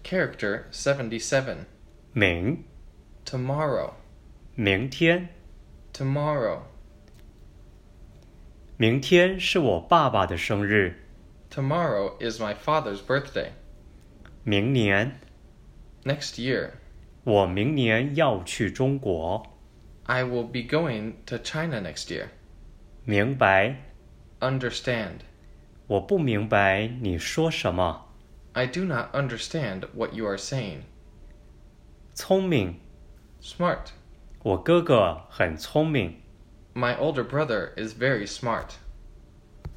Character 77. 明 Tomorrow. 明天 Tomorrow. 明天是我爸爸的生日 Tomorrow is my father's birthday. 明年 Next year. 我明年要去中国 I will be going to China next year. 明白 Understand. 我不明白你说什么 I do not understand what you are saying. 聪明 Smart. 我哥哥很聪明 My older brother is very smart.